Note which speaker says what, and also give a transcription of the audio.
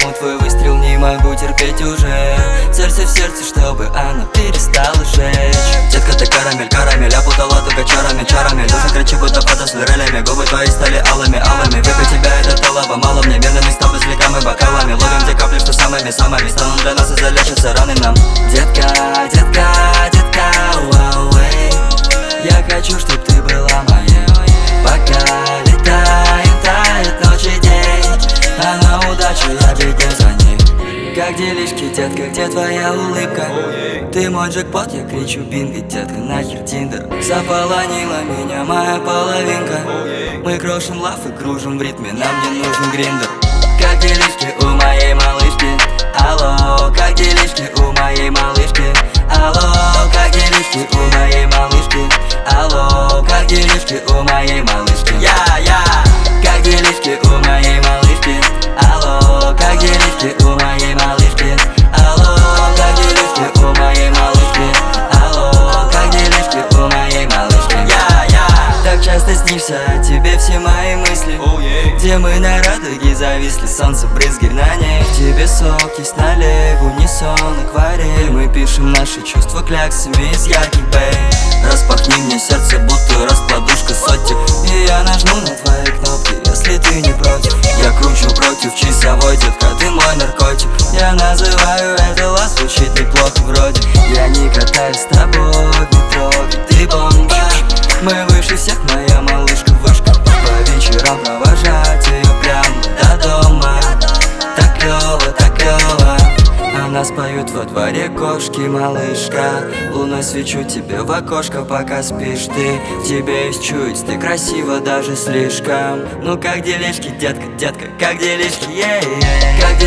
Speaker 1: почему твой выстрел не могу терпеть уже. Сердце в сердце, чтобы оно перестало жечь.
Speaker 2: Детка, ты карамель, карамель, опутала только чарами, чарами. Душа кричит, будто фото с лирелями. Губы твои стали алыми, алыми. Выпей тебя, это талого мало мне. Мирными стопы с ликами, бокалами. Ловим те капли, что самыми, самыми станут для нас и залечатся раны нам.
Speaker 1: Детка, детка, детка, уауэй. Я хочу, чтоб ты была моей. Пока летает, тает ночь и день, а на удачу я бегу за ней. Как делишки, детка, где твоя улыбка? Ты мой джекпот, я кричу бинго, детка, нахер тиндер. Заполонила меня моя половинка. Мы крошим лав и кружим в ритме, нам не нужен гриндер. Как делишки у моей малышки? Алло, как делишки у моей малышки? Алло, как делишки у моей малышки? Алло, как делишки у моей малышки? Я, как делишки у моей малышки? Алло, как делишки у моей малышки? Алло, как делишки у моей малышки? Алло, как делишки у моей малышки? Я так часто снишься, о тебе все мои мысли. Где мы на радуге зависли, солнце брызги на ней. В тебе сок есть налег, унисон, акварель. Мы пишем наши чувства кляксами из ярких бэй. Распахни мне сердце, будто раскладушка сотик. И я нажму на твои кнопки, если ты не против. Я кручу против часовой, детка, ты мой наркотик. Я называю это лас, звучит неплохо вроде. Я не катаюсь с тобой в метро, ведь ты бомж. Мы выше всех, моя малышка вышка. По вечерам провожать ее прямо до дома. Так клёво, так клёво. А нас поют во дворе кошки, малышка. Луной свечу тебе в окошко, пока спишь ты. В тебе есть чуть, ты красива даже слишком. Ну как делишки, детка, детка, как делишки, как